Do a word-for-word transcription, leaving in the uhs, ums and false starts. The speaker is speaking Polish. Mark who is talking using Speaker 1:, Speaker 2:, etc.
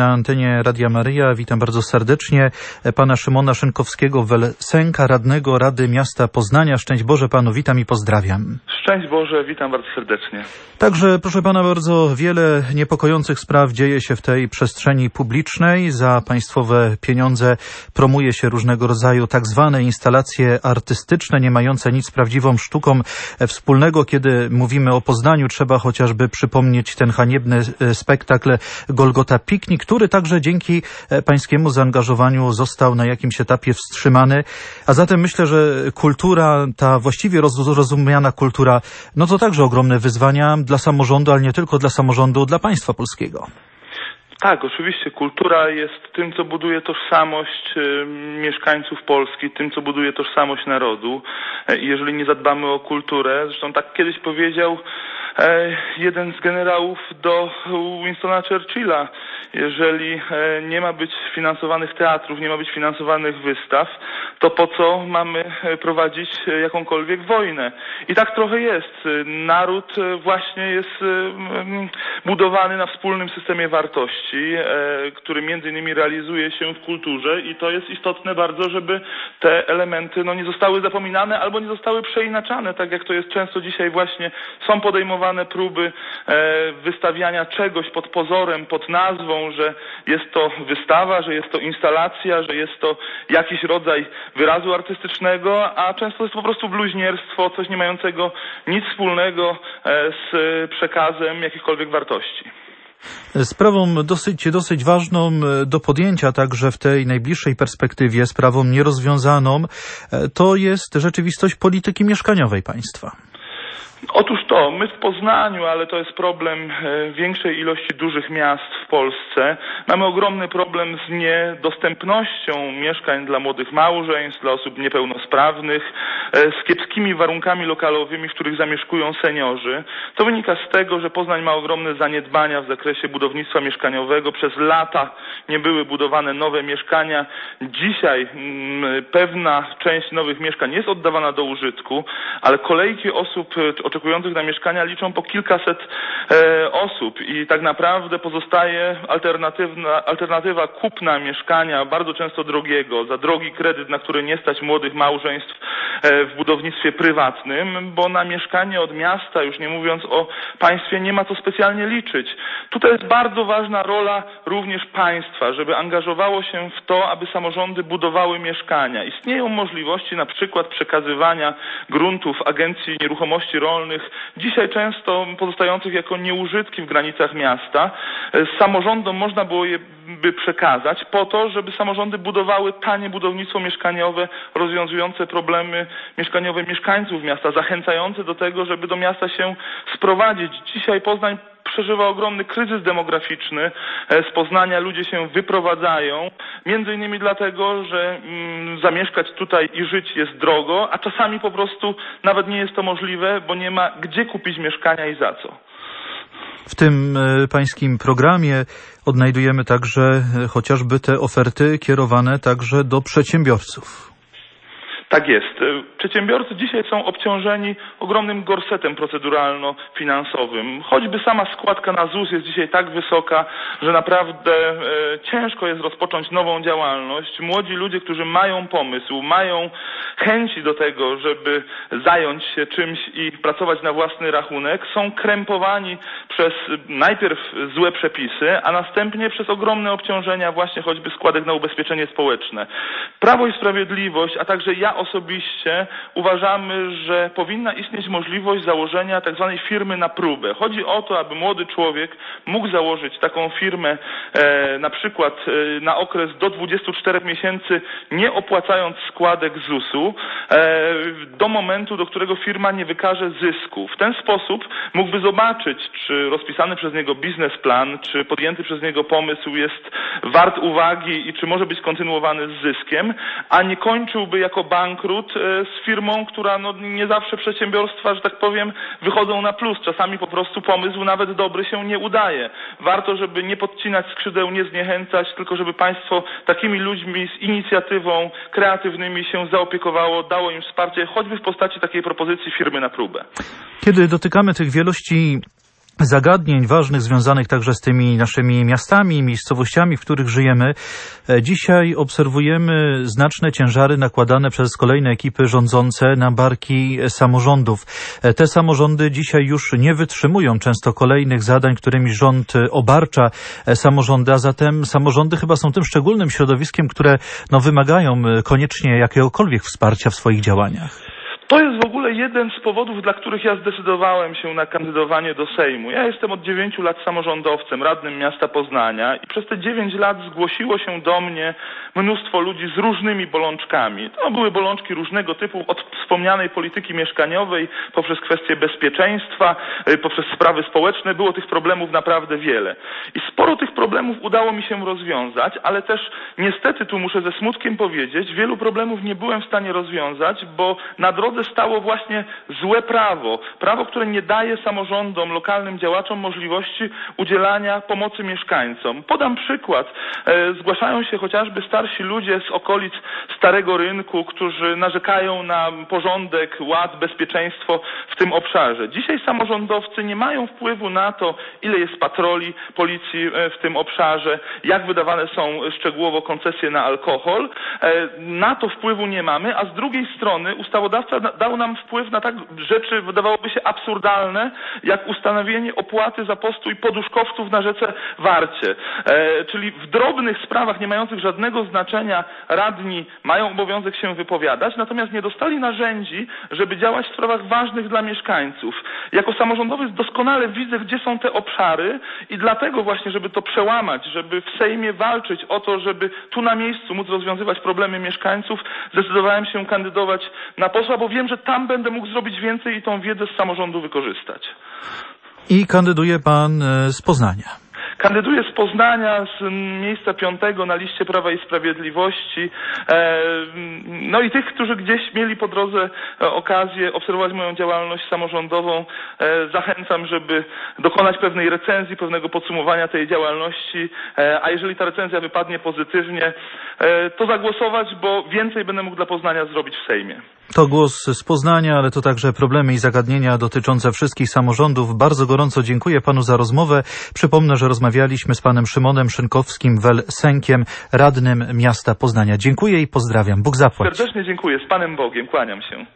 Speaker 1: na antenie Radia Maryja. Witam bardzo serdecznie pana Szymona Szynkowskiego-Welsenka, radnego Rady Miasta Poznania. Szczęść Boże panu, witam i pozdrawiam.
Speaker 2: Szczęść Boże, witam bardzo serdecznie.
Speaker 1: Także, proszę pana, bardzo wiele niepokojących spraw dzieje się w tej przestrzeni publicznej. Za państwowe pieniądze promuje się różnego rodzaju tak zwane instalacje artystyczne, nie mające nic z prawdziwą sztuką wspólnego. Kiedy mówimy o Poznaniu, trzeba chociażby przypomnieć ten haniebny spektakl Golgota Piknik, który także dzięki pańskiemu zaangażowaniu został na jakimś etapie wstrzymany. A zatem myślę, że kultura, ta właściwie rozumiana kultura, no to także ogromne wyzwania dla samorządu, ale nie tylko dla samorządu, dla państwa polskiego.
Speaker 2: Tak, oczywiście. Kultura jest tym, co buduje tożsamość y, mieszkańców Polski, tym, co buduje tożsamość narodu. I jeżeli nie zadbamy o kulturę, zresztą tak kiedyś powiedział e, jeden z generałów do Winstona Churchilla, jeżeli e, nie ma być finansowanych teatrów, nie ma być finansowanych wystaw, to po co mamy prowadzić jakąkolwiek wojnę? I tak trochę jest. Naród właśnie jest budowany na wspólnym systemie wartości, który między innymi realizuje się w kulturze i to jest istotne bardzo, żeby te elementy no, nie zostały zapominane albo nie zostały przeinaczane, tak jak to jest często dzisiaj właśnie. Są podejmowane próby wystawiania czegoś pod pozorem, pod nazwą, że jest to wystawa, że jest to instalacja, że jest to jakiś rodzaj wyrazu artystycznego, a często jest to po prostu bluźnierstwo, coś nie mającego nic wspólnego z przekazem jakichkolwiek wartości.
Speaker 1: Sprawą dosyć, dosyć ważną do podjęcia także w tej najbliższej perspektywie, sprawą nierozwiązaną, to jest rzeczywistość polityki mieszkaniowej państwa.
Speaker 2: Otóż to, my w Poznaniu, ale to jest problem większej ilości dużych miast w Polsce. Mamy ogromny problem z niedostępnością mieszkań dla młodych małżeństw, dla osób niepełnosprawnych, z kiepskimi warunkami lokalowymi, w których zamieszkują seniorzy. To wynika z tego, że Poznań ma ogromne zaniedbania w zakresie budownictwa mieszkaniowego. Przez lata nie były budowane nowe mieszkania. Dzisiaj m, pewna część nowych mieszkań jest oddawana do użytku, ale kolejki osób oczekujących na mieszkania liczą po kilkaset e, osób i tak naprawdę pozostaje alternatywna, alternatywa kupna mieszkania, bardzo często drogiego, za drogi kredyt, na który nie stać młodych małżeństw e, w budownictwie prywatnym, bo na mieszkanie od miasta, już nie mówiąc o państwie, nie ma co specjalnie liczyć. Tutaj jest bardzo ważna rola również państwa, żeby angażowało się w to, aby samorządy budowały mieszkania. Istnieją możliwości na przykład przekazywania gruntów Agencji Nieruchomości Rolnych, dzisiaj często pozostających jako nieużytki w granicach miasta. Samorządom można było je by przekazać po to, żeby samorządy budowały tanie budownictwo mieszkaniowe, rozwiązujące problemy mieszkaniowe mieszkańców miasta, zachęcające do tego, żeby do miasta się sprowadzić. Dzisiaj Poznań przeżywa ogromny kryzys demograficzny. Z Poznania ludzie się wyprowadzają, między innymi dlatego, że mm, zamieszkać tutaj i żyć jest drogo, a czasami po prostu nawet nie jest to możliwe, bo nie ma gdzie kupić mieszkania i za co.
Speaker 1: W tym e, pańskim programie odnajdujemy także e, chociażby te oferty kierowane także do przedsiębiorców.
Speaker 2: Tak jest. Przedsiębiorcy dzisiaj są obciążeni ogromnym gorsetem proceduralno-finansowym. Choćby sama składka na Z U S jest dzisiaj tak wysoka, że naprawdę e, ciężko jest rozpocząć nową działalność. Młodzi ludzie, którzy mają pomysł, mają chęci do tego, żeby zająć się czymś i pracować na własny rachunek, są krępowani przez najpierw złe przepisy, a następnie przez ogromne obciążenia właśnie choćby składek na ubezpieczenie społeczne. Prawo i Sprawiedliwość, a także ja osobiście uważamy, że powinna istnieć możliwość założenia tak zwanej firmy na próbę. Chodzi o to, aby młody człowiek mógł założyć taką firmę e, na przykład e, na okres do dwudziestu czterech miesięcy, nie opłacając składek Z U S u e, do momentu, do którego firma nie wykaże zysku. W ten sposób mógłby zobaczyć, czy rozpisany przez niego biznesplan, czy podjęty przez niego pomysł jest wart uwagi i czy może być kontynuowany z zyskiem, a nie kończyłby jako bank bankrut z firmą, która no, nie zawsze przedsiębiorstwa, że tak powiem, wychodzą na plus. Czasami po prostu pomysł nawet dobry się nie udaje. Warto, żeby nie podcinać skrzydeł, nie zniechęcać, tylko żeby państwo takimi ludźmi z inicjatywą kreatywnymi się zaopiekowało, dało im wsparcie, choćby w postaci takiej propozycji firmy na próbę.
Speaker 1: Kiedy dotykamy tych wielości zagadnień ważnych, związanych także z tymi naszymi miastami, miejscowościami, w których żyjemy. Dzisiaj obserwujemy znaczne ciężary nakładane przez kolejne ekipy rządzące na barki samorządów. Te samorządy dzisiaj już nie wytrzymują często kolejnych zadań, którymi rząd obarcza samorządy, a zatem samorządy chyba są tym szczególnym środowiskiem, które no, wymagają koniecznie jakiegokolwiek wsparcia w swoich działaniach.
Speaker 2: To jest w ogóle jeden z powodów, dla których ja zdecydowałem się na kandydowanie do Sejmu. Ja jestem od dziewięciu lat samorządowcem, radnym miasta Poznania i przez te dziewięć lat zgłosiło się do mnie mnóstwo ludzi z różnymi bolączkami. To były bolączki różnego typu, od wspomnianej polityki mieszkaniowej, poprzez kwestie bezpieczeństwa, poprzez sprawy społeczne. Było tych problemów naprawdę wiele. I sporo tych problemów udało mi się rozwiązać, ale też niestety tu muszę ze smutkiem powiedzieć, wielu problemów nie byłem w stanie rozwiązać, bo na drodze stało właśnie złe prawo. Prawo, które nie daje samorządom, lokalnym działaczom możliwości udzielania pomocy mieszkańcom. Podam przykład. E, zgłaszają się chociażby starsi ludzie z okolic Starego Rynku, którzy narzekają na porządek, ład, bezpieczeństwo w tym obszarze. Dzisiaj samorządowcy nie mają wpływu na to, ile jest patroli policji w tym obszarze, jak wydawane są szczegółowo koncesje na alkohol. E, na to wpływu nie mamy, a z drugiej strony ustawodawca dał nam wpływ na tak rzeczy, wydawałoby się absurdalne, jak ustanowienie opłaty za postój poduszkowców na rzece Warcie. E, czyli w drobnych sprawach nie mających żadnego znaczenia radni mają obowiązek się wypowiadać, natomiast nie dostali narzędzi, żeby działać w sprawach ważnych dla mieszkańców. Jako samorządowiec doskonale widzę, gdzie są te obszary i dlatego właśnie, żeby to przełamać, żeby w Sejmie walczyć o to, żeby tu na miejscu móc rozwiązywać problemy mieszkańców, zdecydowałem się kandydować na posła, bo wiem, że tam będę mógł zrobić więcej i tą wiedzę z samorządu wykorzystać.
Speaker 1: I kandyduje pan z Poznania.
Speaker 2: Kandyduję z Poznania, z miejsca piątego na liście Prawa i Sprawiedliwości. No i tych, którzy gdzieś mieli po drodze okazję obserwować moją działalność samorządową, zachęcam, żeby dokonać pewnej recenzji, pewnego podsumowania tej działalności, a jeżeli ta recenzja wypadnie pozytywnie, to zagłosować, bo więcej będę mógł dla Poznania zrobić w Sejmie.
Speaker 1: To głos z Poznania, ale to także problemy i zagadnienia dotyczące wszystkich samorządów. Bardzo gorąco dziękuję panu za rozmowę. Przypomnę, że rozmawialiśmy z panem Szymonem Szynkowskim-Welsenkiem, radnym miasta Poznania. Dziękuję i pozdrawiam. Bóg zapłać.
Speaker 2: Serdecznie dziękuję. Z Panem Bogiem. Kłaniam się.